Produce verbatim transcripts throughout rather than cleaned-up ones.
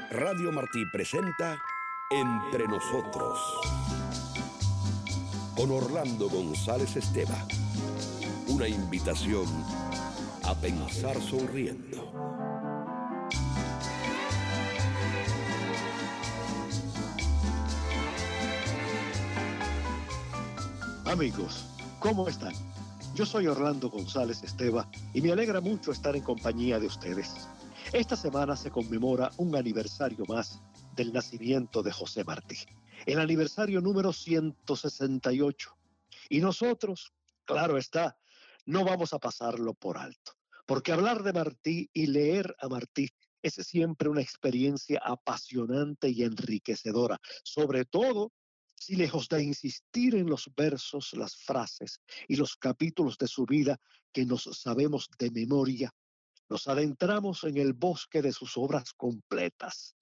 Radio Martí presenta Entre Nosotros con Orlando González Esteva. Una invitación a pensar sonriendo. Amigos, ¿cómo están? Yo soy Orlando González Esteva y me alegra mucho estar en compañía de ustedes. Esta semana se conmemora un aniversario más del nacimiento de José Martí, el aniversario número ciento sesenta y ocho. Y nosotros, claro está, no vamos a pasarlo por alto, porque hablar de Martí y leer a Martí es siempre una experiencia apasionante y enriquecedora, sobre todo si lejos de insistir en los versos, las frases y los capítulos de su vida que nos sabemos de memoria, nos adentramos en el bosque de sus obras completas.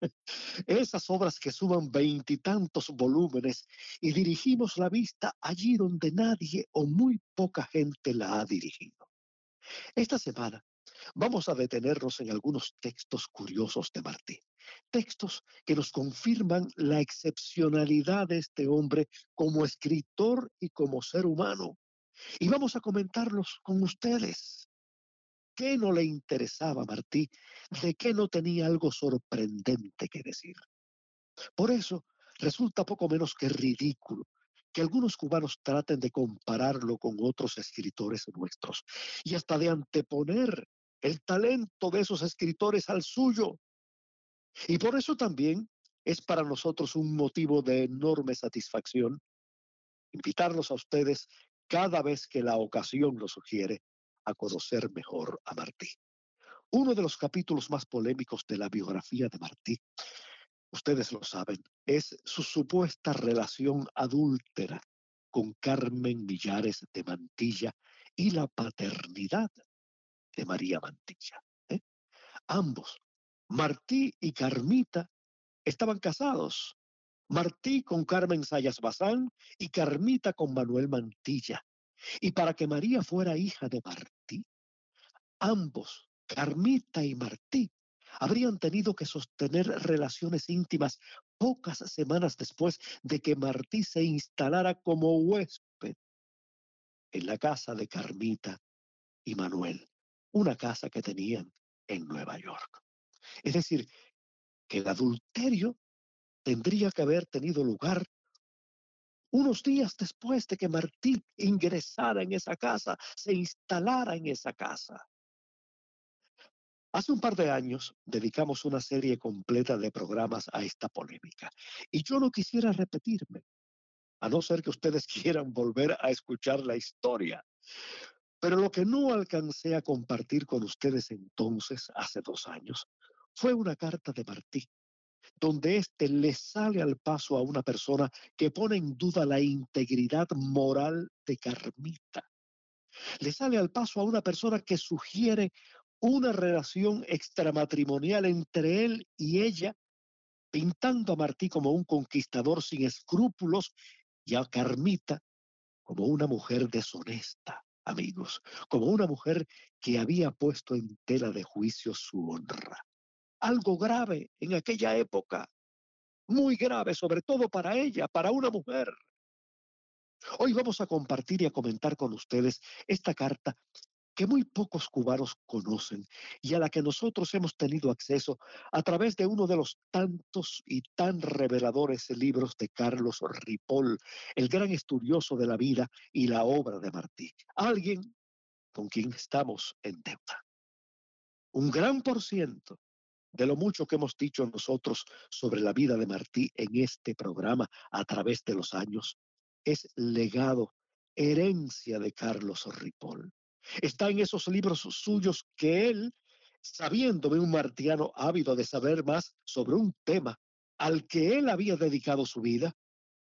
Esas obras que suman veintitantos volúmenes y dirigimos la vista allí donde nadie o muy poca gente la ha dirigido. Esta semana vamos a detenernos en algunos textos curiosos de Martí, textos que nos confirman la excepcionalidad de este hombre como escritor y como ser humano. Y vamos a comentarlos con ustedes. ¿Qué no le interesaba a Martí? ¿De qué no tenía algo sorprendente que decir? Por eso resulta poco menos que ridículo que algunos cubanos traten de compararlo con otros escritores nuestros y hasta de anteponer el talento de esos escritores al suyo. Y por eso también es para nosotros un motivo de enorme satisfacción invitarlos a ustedes cada vez que la ocasión lo sugiere a conocer mejor a Martí. Uno de los capítulos más polémicos de la biografía de Martí, ustedes lo saben, es su supuesta relación adúltera con Carmen Millares de Mantilla y la paternidad de María Mantilla. ¿eh? Ambos, Martí y Carmita, estaban casados. Martí con Carmen Sayas Bazán y Carmita con Manuel Mantilla. Y para que María fuera hija de Martí, ambos, Carmita y Martí, habrían tenido que sostener relaciones íntimas pocas semanas después de que Martí se instalara como huésped en la casa de Carmita y Manuel, una casa que tenían en Nueva York. Es decir, que el adulterio tendría que haber tenido lugar unos días después de que Martí ingresara en esa casa, se instalara en esa casa. Hace un par de años dedicamos una serie completa de programas a esta polémica y yo no quisiera repetirme, a no ser que ustedes quieran volver a escuchar la historia. Pero lo que no alcancé a compartir con ustedes entonces, hace dos años, fue una carta de Martí, donde éste le sale al paso a una persona que pone en duda la integridad moral de Carmita. Le sale al paso a una persona que sugiere una relación extramatrimonial entre él y ella, pintando a Martí como un conquistador sin escrúpulos y a Carmita como una mujer deshonesta, amigos, como una mujer que había puesto en tela de juicio su honra. Algo grave en aquella época, muy grave, sobre todo para ella, para una mujer. Hoy vamos a compartir y a comentar con ustedes esta carta que muy pocos cubanos conocen y a la que nosotros hemos tenido acceso a través de uno de los tantos y tan reveladores libros de Carlos Ripoll, el gran estudioso de la vida y la obra de Martí, alguien con quien estamos en deuda. Un gran por ciento de lo mucho que hemos dicho nosotros sobre la vida de Martí en este programa a través de los años es legado, herencia de Carlos Ripoll. Está en esos libros suyos que él, sabiéndome un martiano ávido de saber más sobre un tema al que él había dedicado su vida,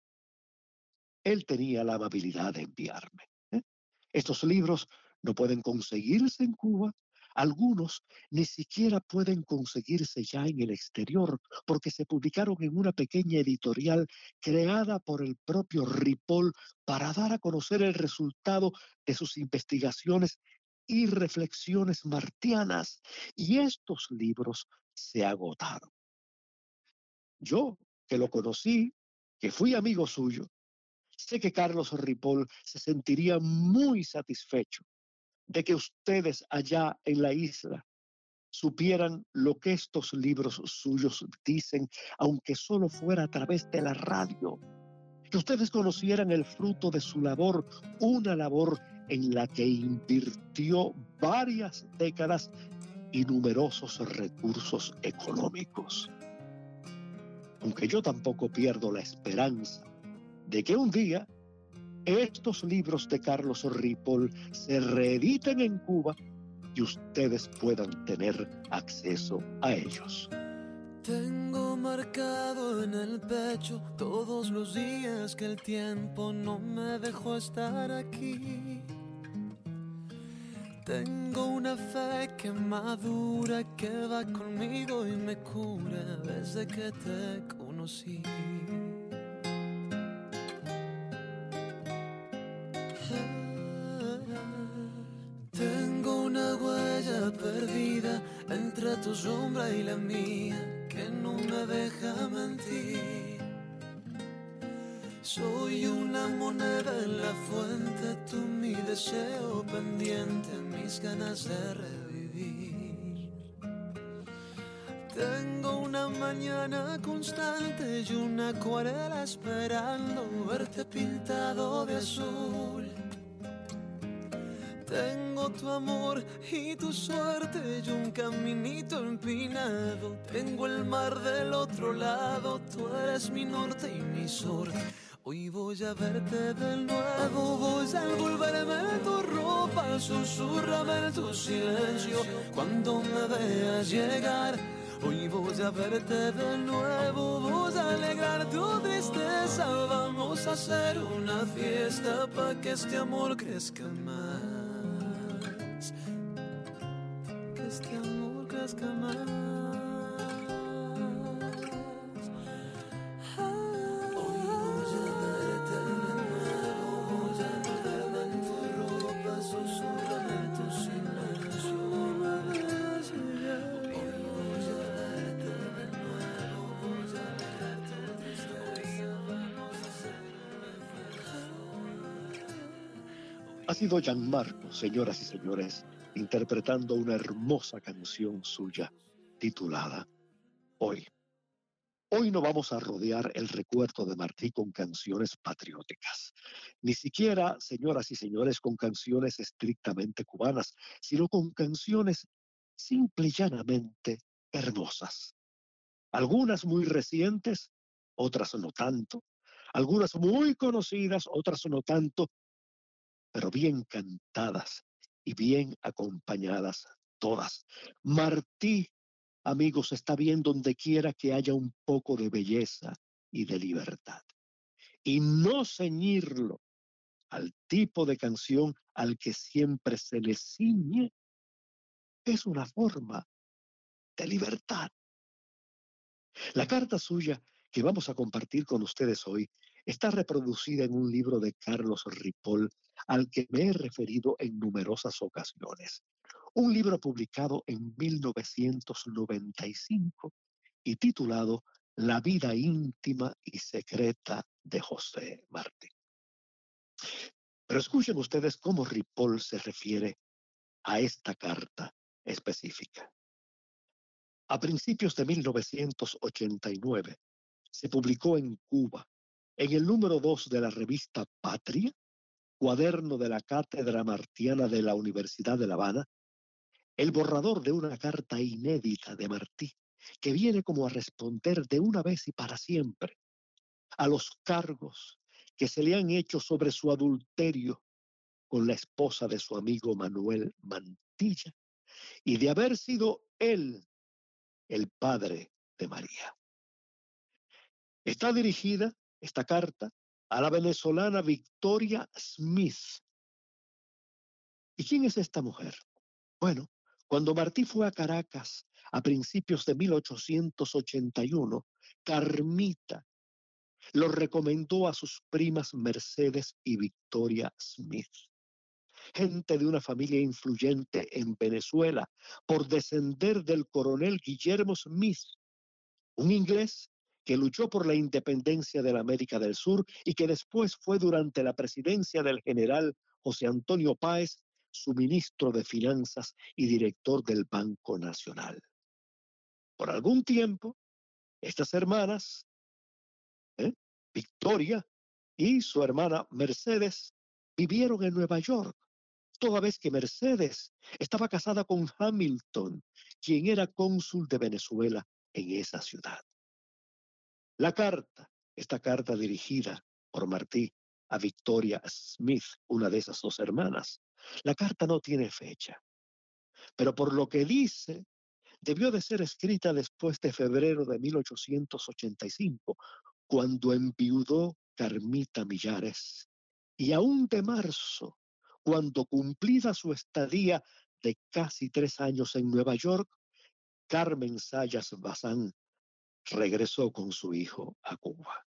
él tenía la amabilidad de enviarme. ¿eh? Estos libros no pueden conseguirse en Cuba. Algunos ni siquiera pueden conseguirse ya en el exterior porque se publicaron en una pequeña editorial creada por el propio Ripoll para dar a conocer el resultado de sus investigaciones y reflexiones martianas. Y estos libros se agotaron. Yo, que lo conocí, que fui amigo suyo, sé que Carlos Ripoll se sentiría muy satisfecho de que ustedes allá en la isla supieran lo que estos libros suyos dicen, aunque solo fuera a través de la radio, que ustedes conocieran el fruto de su labor, una labor en la que invirtió varias décadas y numerosos recursos económicos. Aunque yo tampoco pierdo la esperanza de que un día estos libros de Carlos Ripoll se reediten en Cuba y ustedes puedan tener acceso a ellos. Tengo marcado en el pecho todos los días que el tiempo no me dejó estar aquí. Tengo una fe que madura, que va conmigo y me cura desde que te conocí. Tengo una huella perdida entre tu sombra y la mía que no me deja mentir. Soy una moneda en la fuente, tú mi deseo pendiente, mis ganas de revivir. Tengo una mañana constante y una acuarela esperando verte pintado de azul. Tengo tu amor y tu suerte y un caminito empinado. Tengo el mar del otro lado, tú eres mi norte y mi sur. Hoy voy a verte de nuevo, voy a envolverme en tu ropa, susurrame en tu silencio cuando me veas llegar. Hoy voy a verte de nuevo, voy a alegrar tu tristeza. Vamos a hacer una fiesta pa' que este amor crezca más. Que este amor crezca más. Ha sido Gianmarco, señoras y señores, interpretando una hermosa canción suya titulada Hoy. Hoy no vamos a rodear el recuerdo de Martí con canciones patrióticas, ni siquiera, señoras y señores, con canciones estrictamente cubanas, sino con canciones simple y llanamente hermosas. Algunas muy recientes, otras no tanto, algunas muy conocidas, otras no tanto, pero bien cantadas y bien acompañadas todas. Martí, amigos, está bien donde quiera que haya un poco de belleza y de libertad. Y no ceñirlo al tipo de canción al que siempre se le ciñe es una forma de libertad. La carta suya que vamos a compartir con ustedes hoy está reproducida en un libro de Carlos Ripoll al que me he referido en numerosas ocasiones. Un libro publicado en mil novecientos noventa y cinco y titulado La vida íntima y secreta de José Martí. Pero escuchen ustedes cómo Ripoll se refiere a esta carta específica. A principios de mil novecientos ochenta y nueve se publicó en Cuba, en el número dos de la revista Patria, cuaderno de la Cátedra Martiana de la Universidad de La Habana, el borrador de una carta inédita de Martí, que viene como a responder de una vez y para siempre a los cargos que se le han hecho sobre su adulterio con la esposa de su amigo Manuel Mantilla y de haber sido él el padre de María. Está dirigida esta carta a la venezolana Victoria Smith. ¿Y quién es esta mujer? Bueno, cuando Martí fue a Caracas a principios de mil ochocientos ochenta y uno, Carmita lo recomendó a sus primas Mercedes y Victoria Smith, gente de una familia influyente en Venezuela, por descender del coronel Guillermo Smith, un inglés que luchó por la independencia de la América del Sur y que después fue durante la presidencia del general José Antonio Páez su ministro de Finanzas y director del Banco Nacional. Por algún tiempo, estas hermanas, ¿eh? Victoria y su hermana Mercedes, vivieron en Nueva York, toda vez que Mercedes estaba casada con Hamilton, quien era cónsul de Venezuela en esa ciudad. La carta, esta carta dirigida por Martí a Victoria Smith, una de esas dos hermanas, la carta no tiene fecha, pero por lo que dice, debió de ser escrita después de febrero de mil ochocientos ochenta y cinco, cuando enviudó Carmita Millares, y aún de marzo, cuando cumplida su estadía de casi tres años en Nueva York, Carmen Sayas Bazán regresó con su hijo a Cuba.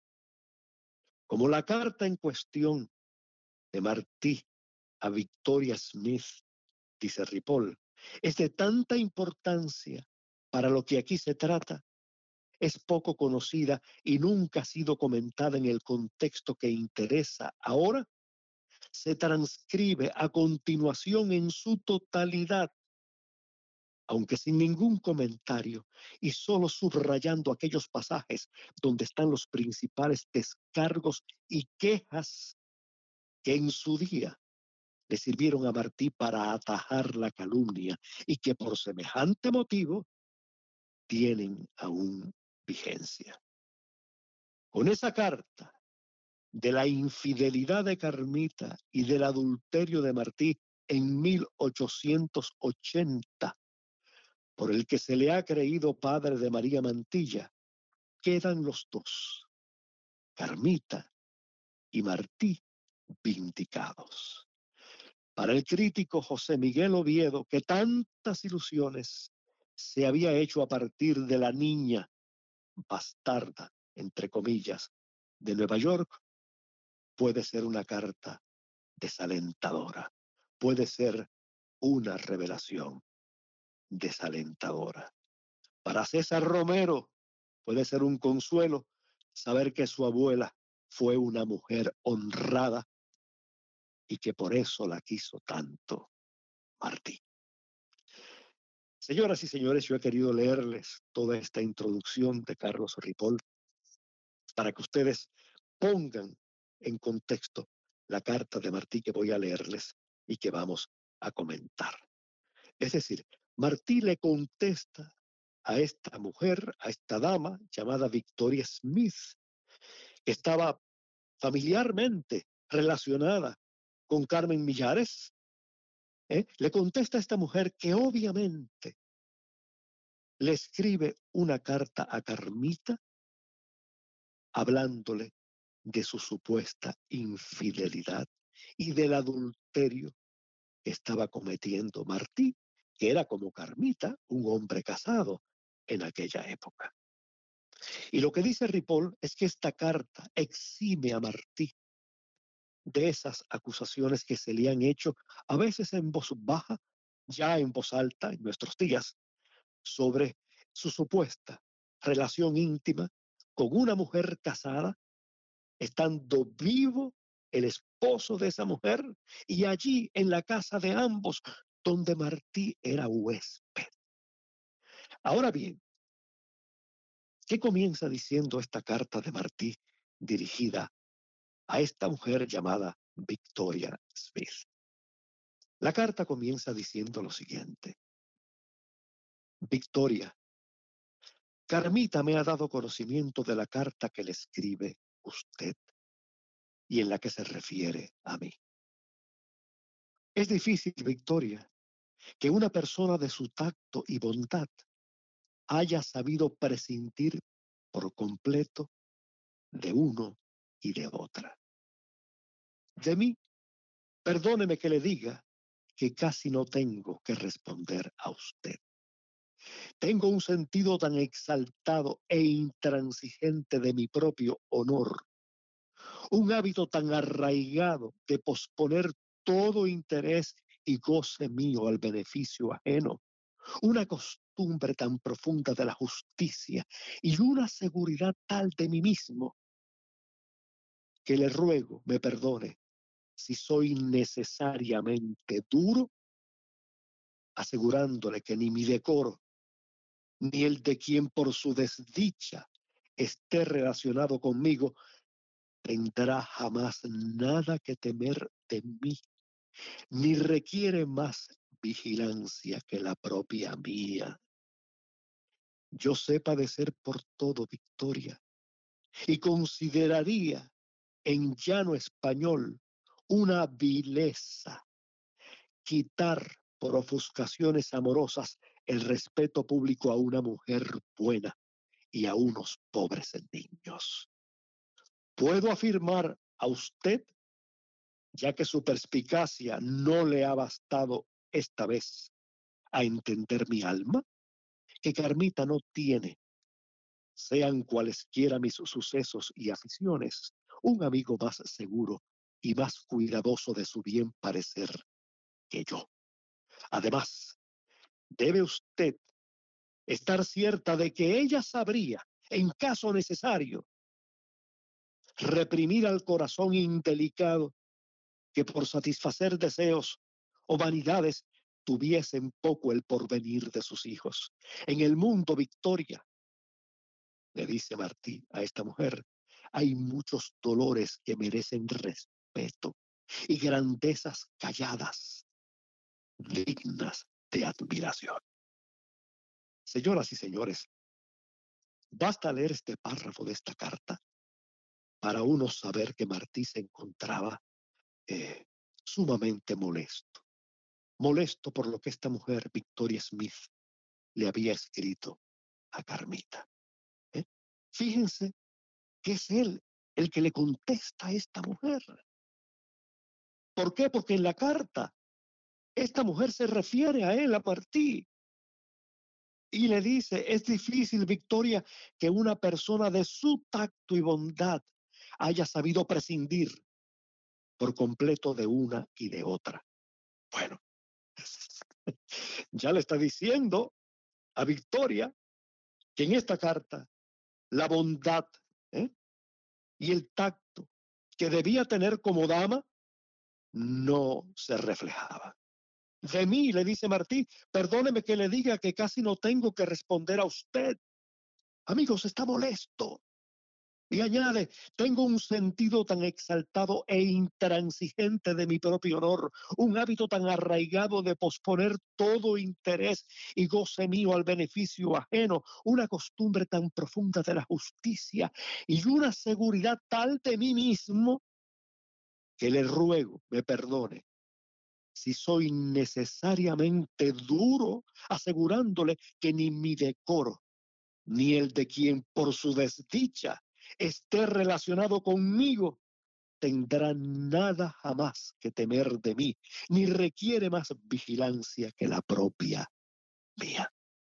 Como la carta en cuestión de Martí a Victoria Smith, dice Ripoll, es de tanta importancia para lo que aquí se trata, es poco conocida y nunca ha sido comentada en el contexto que interesa ahora, se transcribe a continuación en su totalidad, aunque sin ningún comentario y solo subrayando aquellos pasajes donde están los principales descargos y quejas que en su día le sirvieron a Martí para atajar la calumnia y que por semejante motivo tienen aún vigencia. Con esa carta de la infidelidad de Carmita y del adulterio de Martí en mil ochocientos ochenta, por el que se le ha creído padre de María Mantilla, quedan los dos, Carmita y Martí, vindicados. Para el crítico José Miguel Oviedo, que tantas ilusiones se había hecho a partir de la niña bastarda, entre comillas, de Nueva York, puede ser una carta desalentadora, puede ser una revelación desalentadora. Para César Romero puede ser un consuelo saber que su abuela fue una mujer honrada y que por eso la quiso tanto Martí. Señoras y señores, yo he querido leerles toda esta introducción de Carlos Ripoll para que ustedes pongan en contexto la carta de Martí que voy a leerles y que vamos a comentar. Es decir, Martí le contesta a esta mujer, a esta dama llamada Victoria Smith, que estaba familiarmente relacionada con Carmen Millares, ¿eh? Le contesta a esta mujer que obviamente le escribe una carta a Carmita hablándole de su supuesta infidelidad y del adulterio que estaba cometiendo Martí, que era como Carmita, un hombre casado en aquella época. Y lo que dice Ripoll es que esta carta exime a Martí de esas acusaciones que se le han hecho, a veces en voz baja, ya en voz alta en nuestros días, sobre su supuesta relación íntima con una mujer casada, estando vivo el esposo de esa mujer, y allí en la casa de ambos, donde Martí era huésped. Ahora bien, ¿qué comienza diciendo esta carta de Martí dirigida a esta mujer llamada Victoria Smith? La carta comienza diciendo lo siguiente: Victoria, Carmita me ha dado conocimiento de la carta que le escribe usted y en la que se refiere a mí. Es difícil, Victoria, que una persona de su tacto y bondad haya sabido prescindir por completo de uno y de otra. De mí, perdóneme que le diga que casi no tengo que responder a usted. Tengo un sentido tan exaltado e intransigente de mi propio honor, un hábito tan arraigado de posponer todo interés y goce mío al beneficio ajeno, una costumbre costumbre tan profunda de la justicia y una seguridad tal de mí mismo que le ruego me perdone si soy necesariamente duro, asegurándole que ni mi decoro, ni el de quien por su desdicha esté relacionado conmigo, tendrá jamás nada que temer de mí, ni requiere más vigilancia que la propia mía. Yo sé padecer por todo, Victoria, y consideraría en llano español una vileza quitar por ofuscaciones amorosas el respeto público a una mujer buena y a unos pobres niños. Puedo afirmar a usted, ya que su perspicacia no le ha bastado esta vez a entender mi alma, que Carmita no tiene, sean cualesquiera mis sucesos y aficiones, un amigo más seguro y más cuidadoso de su bien parecer que yo. Además, debe usted estar cierta de que ella sabría, en caso necesario, reprimir al corazón indelicado que por satisfacer deseos o vanidades tuviesen poco el porvenir de sus hijos. En el mundo, Victoria, le dice Martí a esta mujer, hay muchos dolores que merecen respeto y grandezas calladas, dignas de admiración. Señoras y señores, basta leer este párrafo de esta carta para uno saber que Martí se encontraba eh, sumamente molesto. Molesto por lo que esta mujer, Victoria Smith, le había escrito a Carmita. ¿eh? Fíjense que es él el que le contesta a esta mujer. ¿Por qué? Porque en la carta esta mujer se refiere a él, a Martí, y le dice, es difícil, Victoria, que una persona de su tacto y bondad haya sabido prescindir por completo de una y de otra. Bueno, ya le está diciendo a Victoria que en esta carta la bondad ¿eh? y el tacto que debía tener como dama no se reflejaba. De mí, le dice Martí, perdóneme que le diga que casi no tengo que responder a usted. Amigos, está molesto. Y añade, tengo un sentido tan exaltado e intransigente de mi propio honor, un hábito tan arraigado de posponer todo interés y goce mío al beneficio ajeno, una costumbre tan profunda de la justicia y una seguridad tal de mí mismo que le ruego me perdone si soy necesariamente duro, asegurándole que ni mi decoro, ni el de quien por su desdicha esté relacionado conmigo, tendrá nada jamás que temer de mí, ni requiere más vigilancia que la propia mía.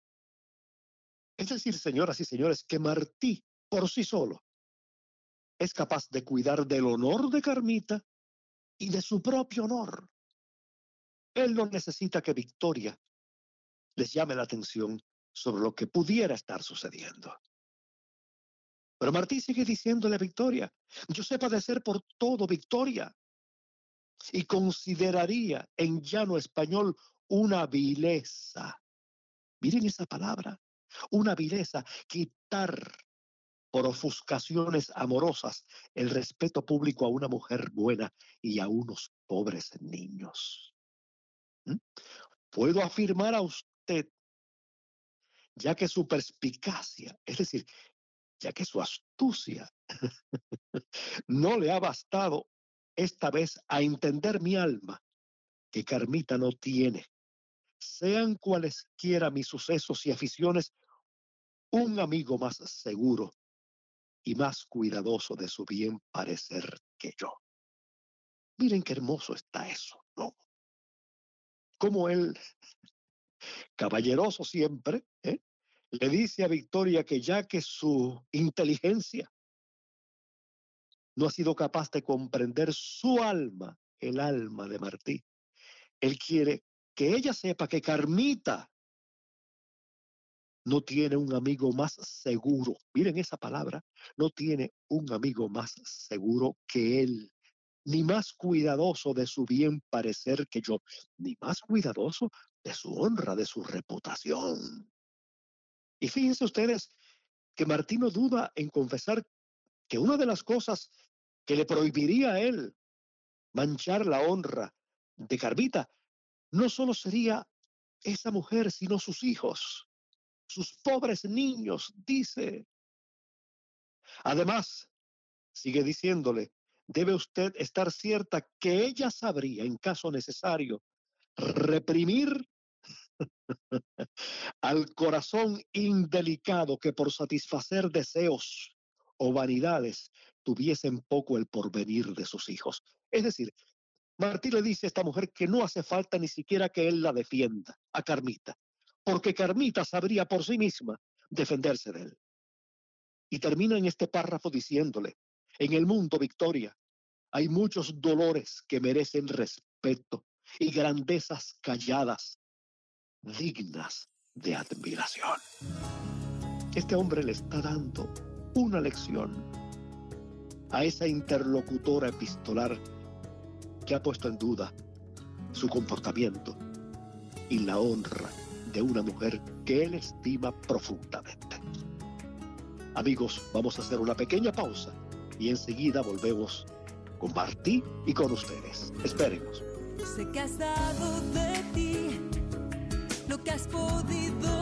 Es decir, señoras y señores, que Martí por sí solo es capaz de cuidar del honor de Carmita y de su propio honor. Él no necesita que Victoria les llame la atención sobre lo que pudiera estar sucediendo. Pero Martí sigue diciéndole a Victoria, yo sé padecer por todo, Victoria, y consideraría en llano español una vileza. Miren esa palabra, una vileza, quitar por ofuscaciones amorosas el respeto público a una mujer buena y a unos pobres niños. ¿Mm? Puedo afirmar a usted, ya que su perspicacia, es decir, ya que su astucia no le ha bastado esta vez a entender mi alma, que Carmita no tiene, sean cualesquiera mis sucesos y aficiones, un amigo más seguro y más cuidadoso de su bien parecer que yo. Miren qué hermoso está eso, ¿no? Como él, caballeroso siempre, ¿eh? le dice a Victoria que ya que su inteligencia no ha sido capaz de comprender su alma, el alma de Martí, él quiere que ella sepa que Carmita no tiene un amigo más seguro. Miren esa palabra, no tiene un amigo más seguro que él, ni más cuidadoso de su bien parecer que yo, ni más cuidadoso de su honra, de su reputación. Y fíjense ustedes que Martín no duda en confesar que una de las cosas que le prohibiría a él manchar la honra de Carmita no solo sería esa mujer, sino sus hijos, sus pobres niños, dice. Además, sigue diciéndole, debe usted estar cierta que ella sabría, en caso necesario, reprimir al corazón indelicado que por satisfacer deseos o vanidades tuviesen poco el porvenir de sus hijos. Es decir, Martí le dice a esta mujer que no hace falta ni siquiera que él la defienda, a Carmita, porque Carmita sabría por sí misma defenderse de él. Y termina en este párrafo diciéndole, en el mundo, Victoria, hay muchos dolores que merecen respeto y grandezas calladas, dignas de admiración. Este hombre le está dando una lección a esa interlocutora epistolar que ha puesto en duda su comportamiento y la honra de una mujer que él estima profundamente. Amigos, vamos a hacer una pequeña pausa y enseguida volvemos con Martí y con ustedes. Espérenos. Sé que has dado de ti lo que has podido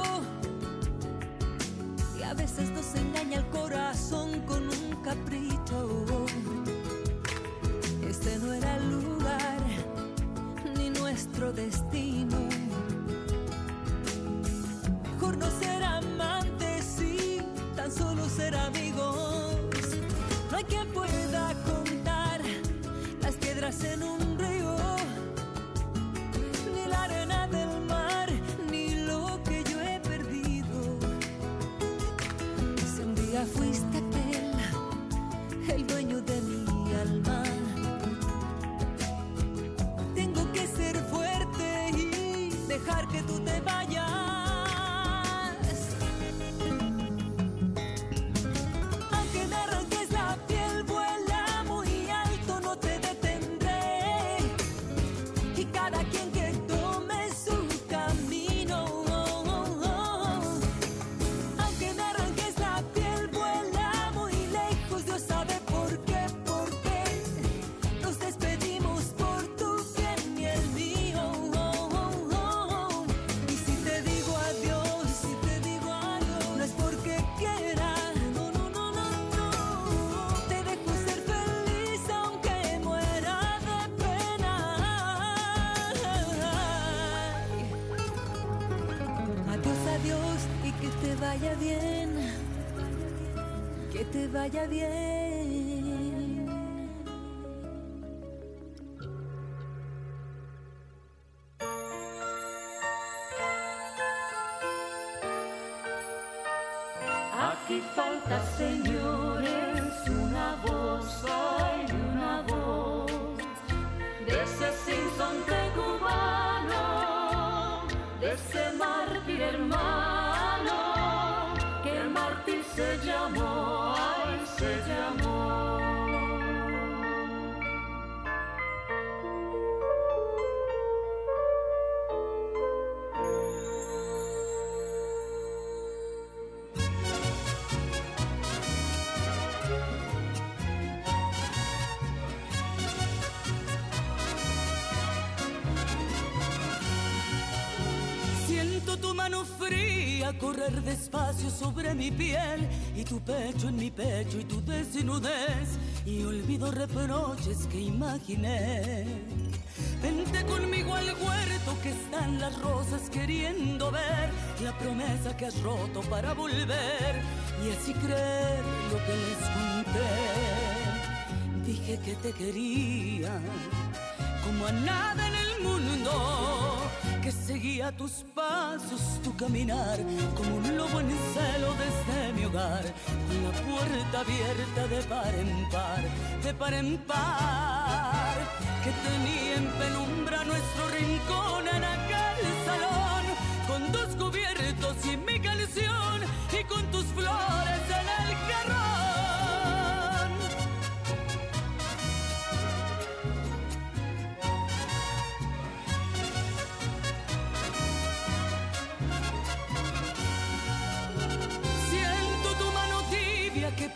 y a veces nos engaña el corazón con un capricho. Este no era el lugar ni nuestro destino. Mejor no ser amantes, sí, tan solo ser amigos. No hay quien pueda contar las piedras en un río, ni la arena del mar, ni lo que yo he perdido. Si un día fuiste aquel, el dueño de mi alma, tengo que ser fuerte y dejar que tú te vayas. Aunque me arranques la piel, vuela muy alto, no te detendré. Y cada quien que tome su camino. Aunque me arranques la piel, vuela muy lejos, Dios sabe por qué, por qué. Nos despedimos por tu bien y el mío. Y si te digo adiós, si te digo adiós, no es porque quiera, no, no, no, no, no. Te dejo ser feliz aunque muera de pena. Adiós, adiós y que te vaya bien, que te vaya bien. Aquí falta, señores, una voz, hay una voz de ese sinsonte cubano, de ese mártir hermano, que el mártir se llamó, ay, se llamó. Siento tu mano fría correr despacio sobre mi piel y tu pecho en mi pecho y tu desnudez y olvido reproches que imaginé. Vente conmigo al huerto que están las rosas queriendo ver la promesa que has roto para volver y así creer lo que les conté. Dije que te quería como a nada en el mundo, que seguía tus pasos, tu caminar, como un lobo en celo desde mi hogar, con la puerta abierta de par en par, de par en par, que tenía en penumbra nuestro rincón en aquel salón, con dos cubiertos y mi canción.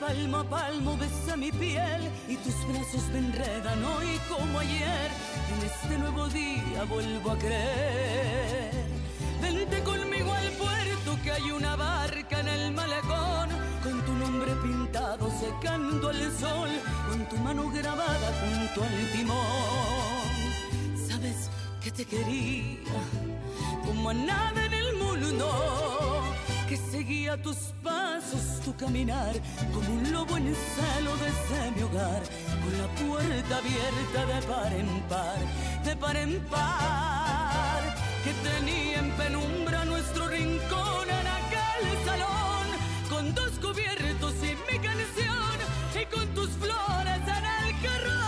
palmo a palmo besa mi piel y tus brazos me enredan hoy como ayer. En este nuevo día vuelvo a creer. Vente conmigo al puerto que hay una barca en el malecón, con tu nombre pintado secando al sol, con tu mano grabada junto al timón. Sabes que te quería como a nada en el mundo, que seguía tus pasos, tu caminar, como un lobo en celo desde mi hogar, con la puerta abierta de par en par, de par en par, que tenía en penumbra nuestro rincón en aquel salón, con dos cubiertos y mi canción, y con tus flores en el jarrón.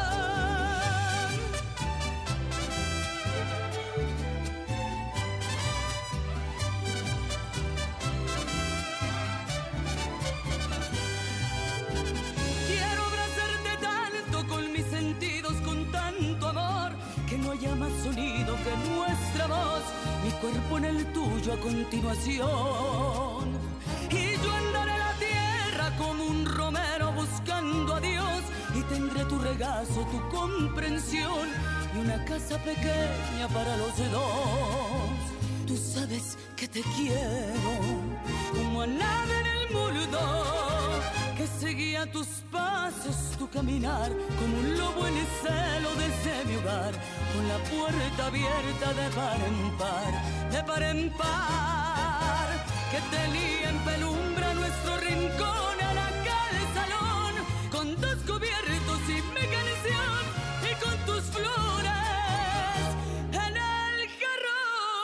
No haya más sonido que nuestra voz, mi cuerpo en el tuyo a continuación. Y yo andaré la tierra como un romero buscando a Dios, y tendré tu regazo, tu comprensión, y una casa pequeña para los dos. Tú sabes que te quiero como a nada en el mundo, que seguía tus pasos, tu caminar, como un lobo en el celo desde mi hogar, con la puerta abierta de par en par, de par en par, que tenía en penumbra nuestro rincón en aquel salón, con dos cubiertos y mi canción, y con tus flores en el jarrón.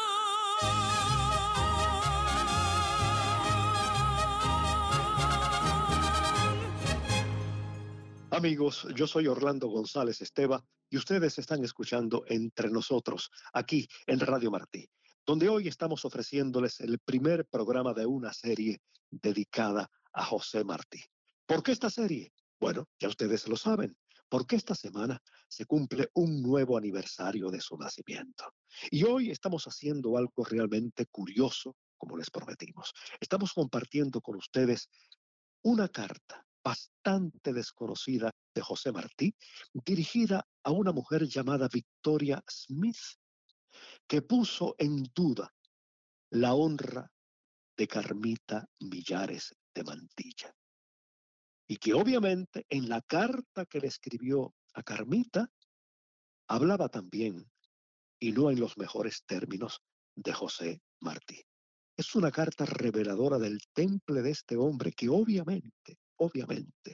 Amigos, yo soy Orlando González Esteva y ustedes están escuchando Entre Nosotros, aquí en Radio Martí, donde hoy estamos ofreciéndoles el primer programa de una serie dedicada a José Martí. ¿Por qué esta serie? Bueno, ya ustedes lo saben, porque esta semana se cumple un nuevo aniversario de su nacimiento. Y hoy estamos haciendo algo realmente curioso, como les prometimos. Estamos compartiendo con ustedes una carta bastante desconocida de José Martí, dirigida a una mujer llamada Victoria Smith, que puso en duda la honra de Carmita Millares de Mantilla. Y que obviamente en la carta que le escribió a Carmita, hablaba también, y no en los mejores términos, de José Martí. Es una carta reveladora del temple de este hombre que obviamente, obviamente,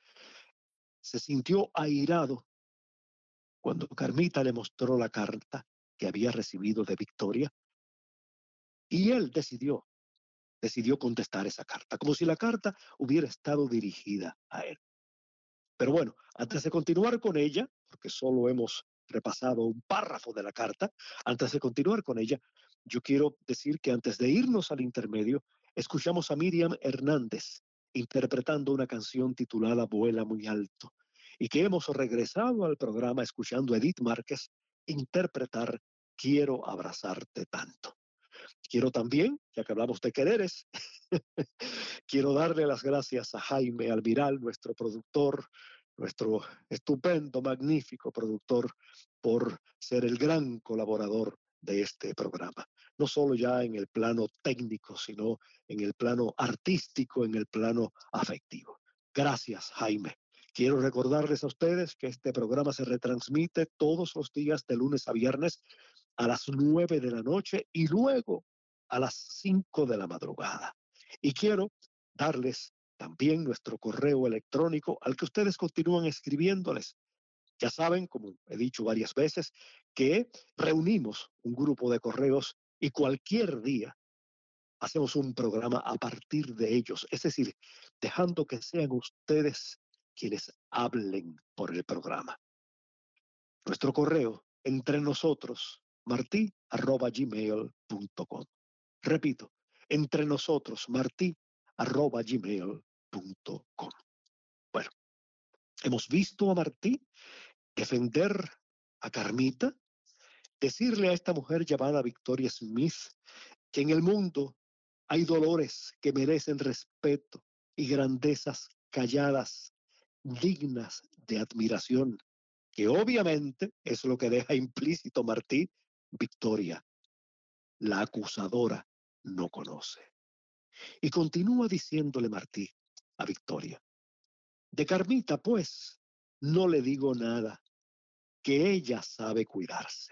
se sintió airado cuando Carmita le mostró la carta que había recibido de Victoria, y él decidió, decidió contestar esa carta, como si la carta hubiera estado dirigida a él. Pero bueno, antes de continuar con ella, porque solo hemos repasado un párrafo de la carta, antes de continuar con ella, yo quiero decir que antes de irnos al intermedio, escuchamos a Miriam Hernández interpretando una canción titulada Vuela muy alto, y que hemos regresado al programa escuchando a Edith Márquez interpretar Quiero abrazarte tanto. Quiero también, ya que hablamos de quereres, quiero darle las gracias a Jaime Almiral, nuestro productor, nuestro estupendo, magnífico productor, por ser el gran colaborador de este programa. No solo ya en el plano técnico, sino en el plano artístico, en el plano afectivo. Gracias, Jaime. Quiero recordarles a ustedes que este programa se retransmite todos los días de lunes a viernes a las nueve de la noche y luego a las cinco de la madrugada. Y quiero darles también nuestro correo electrónico al que ustedes continúan escribiéndoles. Ya saben, como he dicho varias veces, que reunimos un grupo de correos y cualquier día hacemos un programa a partir de ellos, es decir, dejando que sean ustedes quienes hablen por el programa. Nuestro correo, entre nosotros, martí arroba gmail punto com. Repito, entre nosotros, martí arroba gmail punto com. Bueno, hemos visto a Martí defender a Carmita, decirle a esta mujer llamada Victoria Smith que en el mundo hay dolores que merecen respeto y grandezas calladas, dignas de admiración, que obviamente es lo que deja implícito Martí. Victoria, la acusadora, no conoce. Y continúa diciéndole Martí a Victoria: de Carmita, pues, no le digo nada, que ella sabe cuidarse.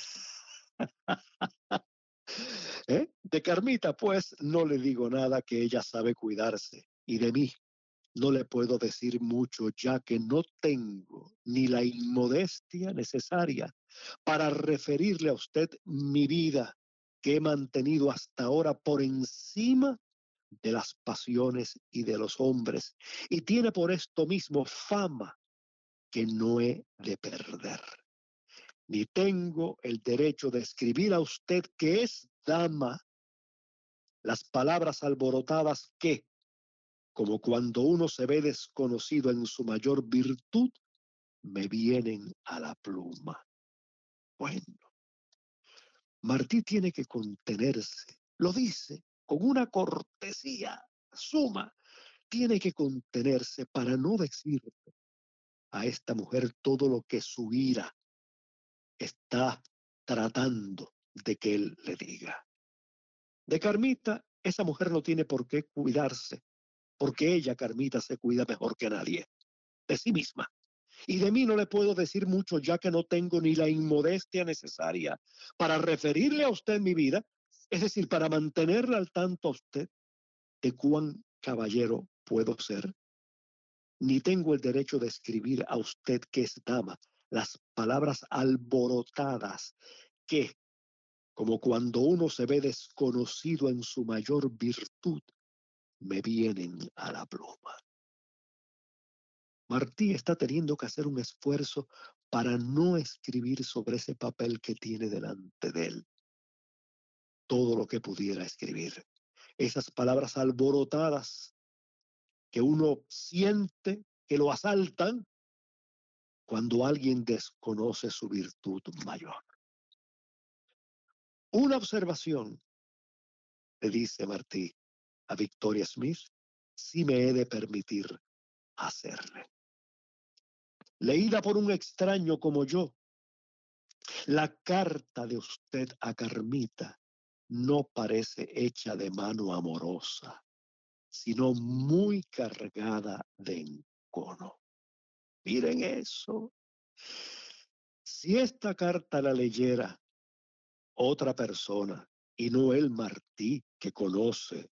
¿Eh? De Carmita, pues, no le digo nada, que ella sabe cuidarse. Y de mí no le puedo decir mucho, ya que no tengo ni la inmodestia necesaria para referirle a usted mi vida, que he mantenido hasta ahora por encima de las pasiones y de los hombres, y tiene por esto mismo fama que no he de perder. Ni tengo el derecho de escribir a usted, que es dama, las palabras alborotadas que, como cuando uno se ve desconocido en su mayor virtud, me vienen a la pluma. Bueno, Martí tiene que contenerse, lo dice con una cortesía suma, tiene que contenerse para no decir a esta mujer todo lo que su ira está tratando de que él le diga. De Carmita, esa mujer no tiene por qué cuidarse, porque ella, Carmita, se cuida mejor que nadie, de sí misma. Y de mí no le puedo decir mucho, ya que no tengo ni la inmodestia necesaria para referirle a usted mi vida, es decir, para mantenerla al tanto a usted de cuán caballero puedo ser. Ni tengo el derecho de escribir a usted, que es dama, las palabras alborotadas que, como cuando uno se ve desconocido en su mayor virtud, me vienen a la pluma. Martí está teniendo que hacer un esfuerzo para no escribir sobre ese papel que tiene delante de él todo lo que pudiera escribir. Esas palabras alborotadas que uno siente que lo asaltan cuando alguien desconoce su virtud mayor. Una observación, le dice Martí a Victoria Smith, sí me he de permitir hacerle. Leída por un extraño como yo, la carta de usted a Carmita no parece hecha de mano amorosa, sino muy cargada de encono. Miren eso. Si esta carta la leyera otra persona y no el Martí que conoce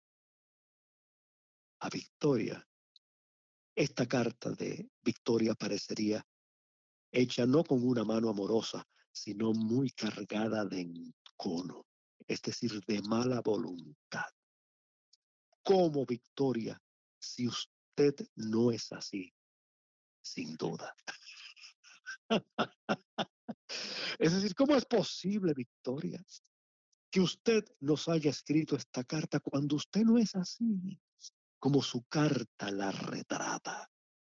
a Victoria, esta carta de Victoria parecería hecha no con una mano amorosa, sino muy cargada de encono, es decir, de mala voluntad. ¿Cómo, Victoria, si usted no es así? Sin duda. Es decir, ¿cómo es posible, Victoria, que usted nos haya escrito esta carta cuando usted no es así, como su carta la retrata?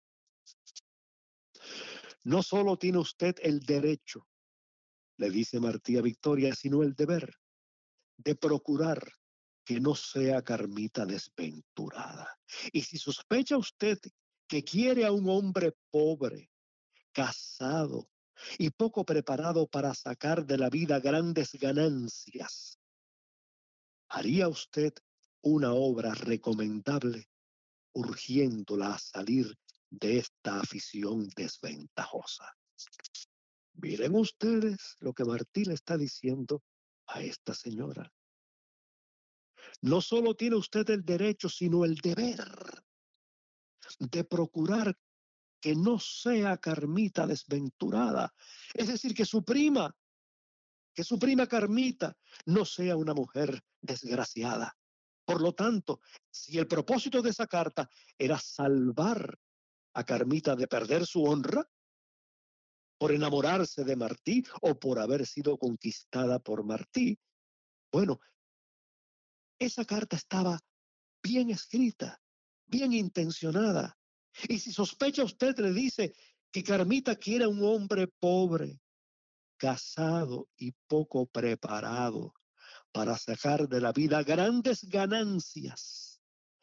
No solo tiene usted el derecho, le dice Martí a Victoria, sino el deber de procurar que no sea Carmita desventurada. Y si sospecha usted que quiere a un hombre pobre, casado y poco preparado para sacar de la vida grandes ganancias, haría usted una obra recomendable urgiéndola a salir de esta afición desventajosa. Miren ustedes lo que Martí le está diciendo a esta señora. No solo tiene usted el derecho, sino el deber de procurar que no sea Carmita desventurada. Es decir, que su prima, que su prima Carmita no sea una mujer desgraciada. Por lo tanto, si el propósito de esa carta era salvar a Carmita de perder su honra, por enamorarse de Martí o por haber sido conquistada por Martí, bueno, esa carta estaba bien escrita, bien intencionada. Y si sospecha usted, le dice que Carmita quiere a un hombre pobre, casado y poco preparado para sacar de la vida grandes ganancias,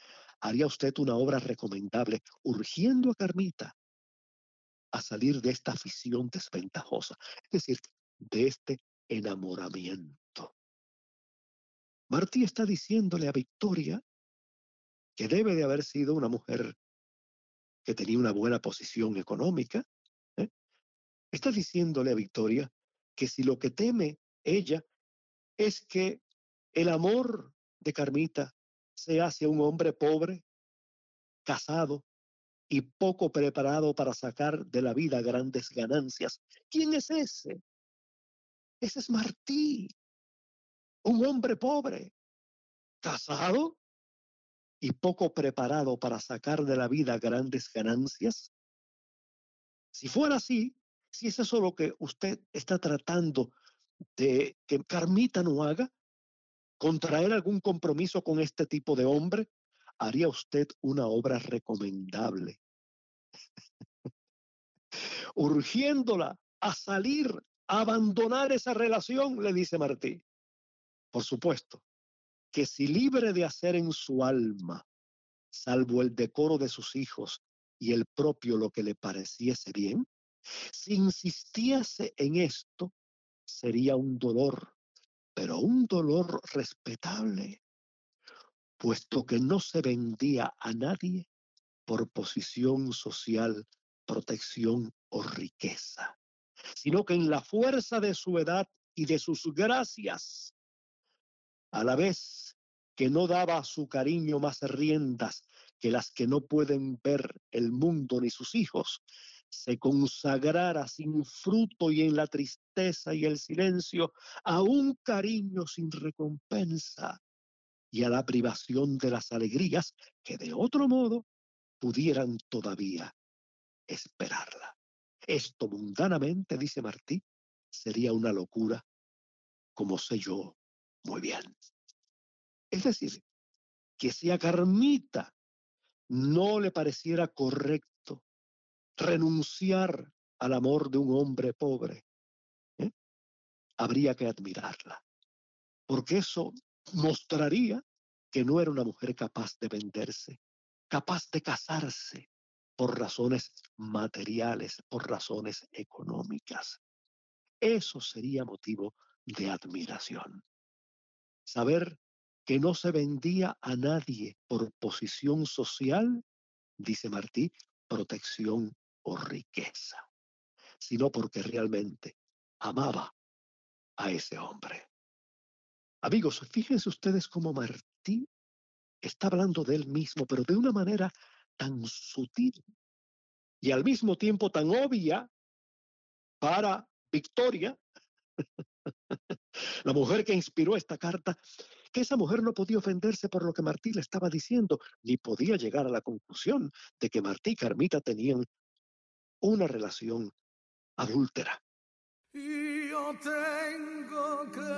haría usted una obra recomendable, urgiendo a Carmita a salir de esta afición desventajosa, es decir, de este enamoramiento. Martí está diciéndole a Victoria que debe de haber sido una mujer que tenía una buena posición económica. ¿eh? Está diciéndole a Victoria que si lo que teme ella es que el amor de Carmita sea hacia un hombre pobre, casado y poco preparado para sacar de la vida grandes ganancias. ¿Quién es ese? Ese es Martí, un hombre pobre, casado y poco preparado para sacar de la vida grandes ganancias. Si fuera así, si es eso lo que usted está tratando de que Carmita no haga, contraer algún compromiso con este tipo de hombre, haría usted una obra recomendable. Urgiéndola a salir, a abandonar esa relación, le dice Martí. Por supuesto, que si libre de hacer en su alma, salvo el decoro de sus hijos y el propio lo que le pareciese bien, si insistiese en esto, sería un dolor, pero un dolor respetable, puesto que no se vendía a nadie por posición social, protección o riqueza, sino que en la fuerza de su edad y de sus gracias, a la vez que no daba a su cariño más riendas que las que no pueden ver el mundo ni sus hijos, se consagrara sin fruto y en la tristeza y el silencio a un cariño sin recompensa y a la privación de las alegrías que de otro modo pudieran todavía esperarla. Esto mundanamente, dice Martí, sería una locura, como sé yo muy bien. Es decir, que si a Carmita no le pareciera correcto renunciar al amor de un hombre pobre, ¿eh? habría que admirarla, porque eso mostraría que no era una mujer capaz de venderse, capaz de casarse por razones materiales, por razones económicas. Eso sería motivo de admiración. Saber que no se vendía a nadie por posición social, dice Martí, protección o riqueza, sino porque realmente amaba a ese hombre. Amigos, fíjense ustedes cómo Martí está hablando de él mismo, pero de una manera tan sutil y al mismo tiempo tan obvia para Victoria, la mujer que inspiró esta carta, que esa mujer no podía ofenderse por lo que Martí le estaba diciendo, ni podía llegar a la conclusión de que Martí y Carmita tenían una relación adúltera. Y yo tengo que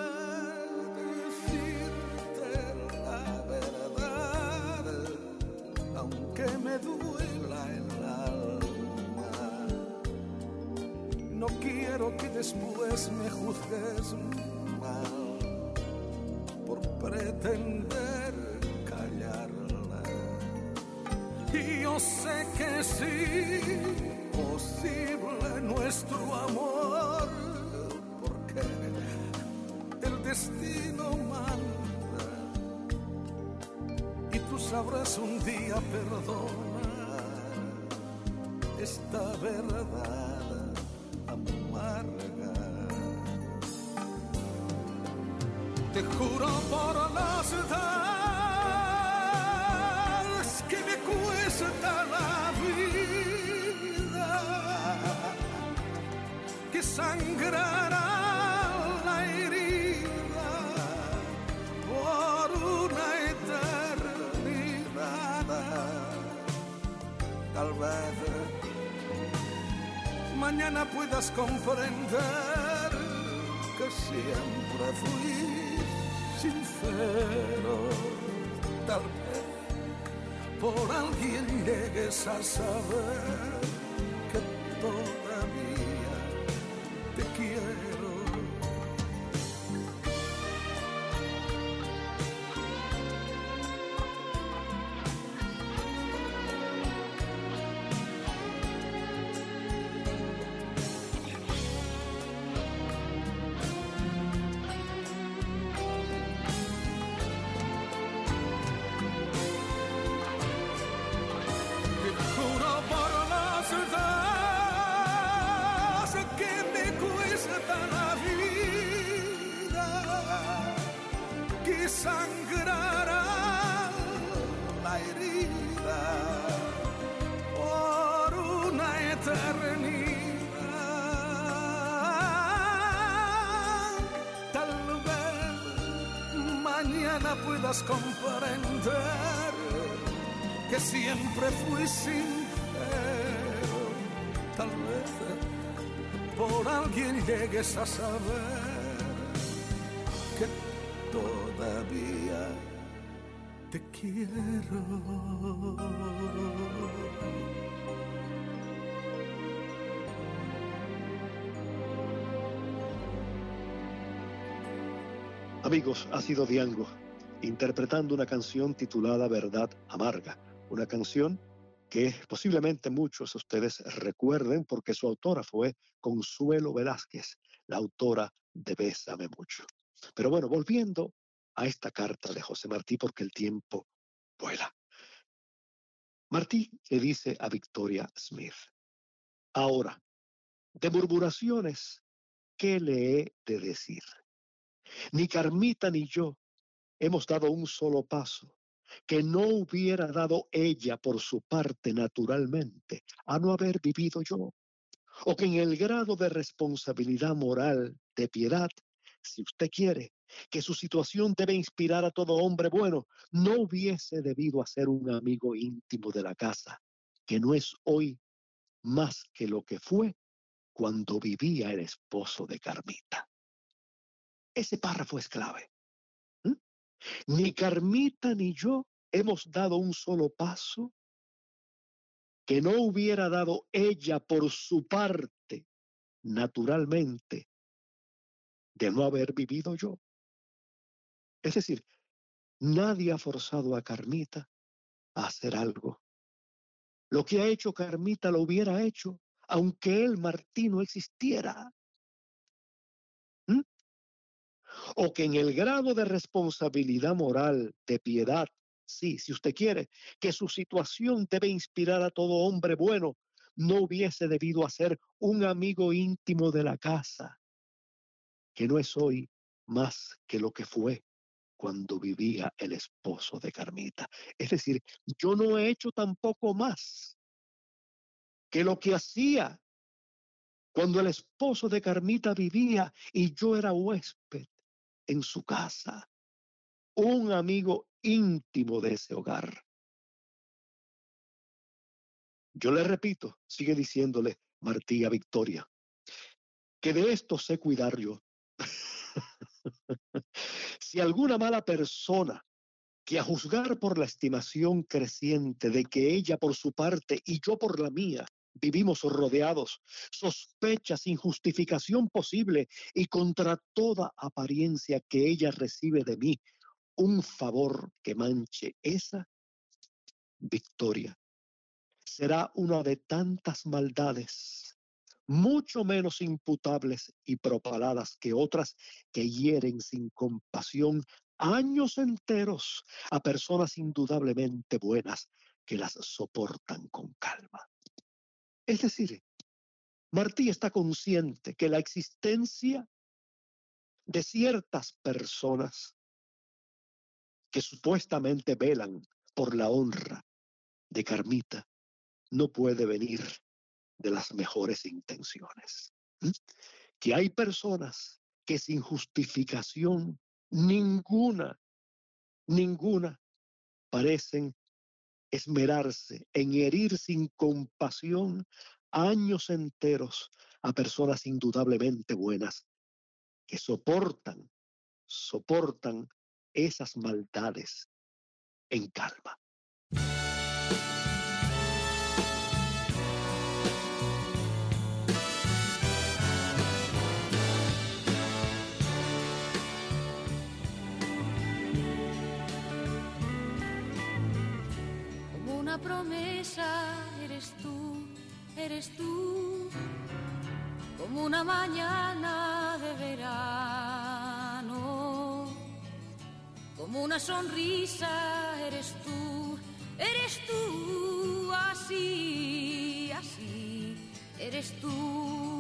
decirte la verdad, aunque me duela el alma. No quiero que después me juzgues mal por pretender callarla. Y yo sé que sí, posible nuestro amor, porque el destino manda y tú sabrás un día perdonar esta verdad amarga. Te juro por las edades que me cuesta la vida, que sangrará la herida por una eternidad. Tal vez mañana puedas comprender que siempre fui sincero. Tal vez por alguien llegues a saber que todavía te quiero. puedas comprender que siempre fui sincero. Tal vez por alguien llegues a saber que todavía te quiero. Amigos, ha sido Diango interpretando una canción titulada Verdad Amarga, una canción que posiblemente muchos de ustedes recuerden porque su autora fue Consuelo Velázquez, la autora de Bésame Mucho. Pero bueno, volviendo a esta carta de José Martí, porque el tiempo vuela. Martí le dice a Victoria Smith: ahora, de murmuraciones, ¿qué le he de decir? Ni Carmita ni yo hemos dado un solo paso que no hubiera dado ella por su parte naturalmente, a no haber vivido yo, o que en el grado de responsabilidad moral, de piedad, si usted quiere, que su situación debe inspirar a todo hombre bueno, no hubiese debido a ser un amigo íntimo de la casa, que no es hoy más que lo que fue cuando vivía el esposo de Carmita. Ese párrafo es clave. ¿Mm? Ni Carmita ni yo hemos dado un solo paso que no hubiera dado ella por su parte, naturalmente, de no haber vivido yo. Es decir, nadie ha forzado a Carmita a hacer algo. Lo que ha hecho Carmita lo hubiera hecho, aunque él, Martí, no existiera. ¿Mm? O que en el grado de responsabilidad moral, de piedad, sí, si usted quiere, que su situación debe inspirar a todo hombre bueno, no hubiese debido a ser un amigo íntimo de la casa, que no es hoy más que lo que fue cuando vivía el esposo de Carmita. Es decir, yo no he hecho tampoco más que lo que hacía cuando el esposo de Carmita vivía y yo era huésped en su casa, un amigo íntimo de ese hogar. Yo le repito, sigue diciéndole Martí a Victoria, que de esto sé cuidar yo. Si alguna mala persona, que a juzgar por la estimación creciente de que ella por su parte y yo por la mía, vivimos rodeados, sospecha sin justificación posible y contra toda apariencia que ella recibe de mí, un favor que manche esa Victoria, será una de tantas maldades, mucho menos imputables y propaladas que otras que hieren sin compasión años enteros a personas indudablemente buenas que las soportan con calma. Es decir, Martí está consciente que la existencia de ciertas personas que supuestamente velan por la honra de Carmita no puede venir de las mejores intenciones. ¿Mm? Que hay personas que sin justificación ninguna, ninguna, parecen esmerarse en herir sin compasión años enteros a personas indudablemente buenas que soportan, soportan esas maldades en calma. Una promesa eres tú, eres tú, como una mañana de verano, como una sonrisa eres tú, eres tú, así, así, eres tú.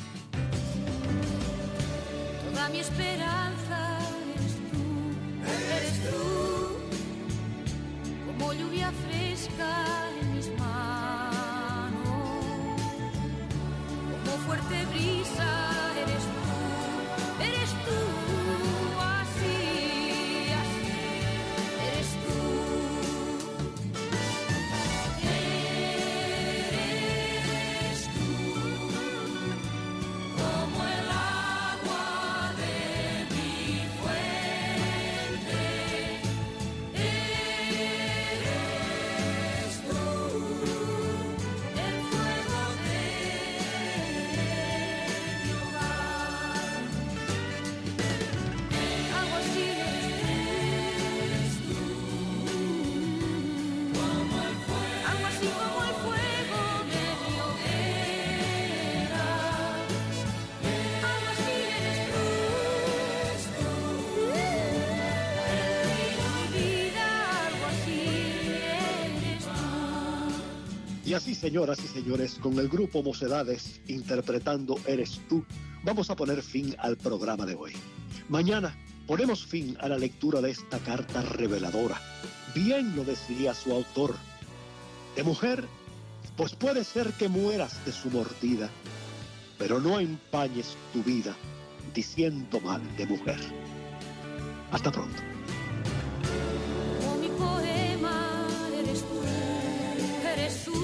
Toda mi esperanza eres tú, eres tú, como lluvia fresca en mis manos, como fuerte brisa eres tú, eres tú, así, así, Y así, señoras y señores, con el grupo Mocedades interpretando Eres tú, vamos a poner fin al programa de hoy. Mañana ponemos fin a la lectura de esta carta reveladora. Bien lo decía su autor. De mujer, pues puede ser que mueras de su mordida, pero no empañes tu vida diciendo mal de mujer. Hasta pronto. Oh, mi poema, eres tú, eres tú.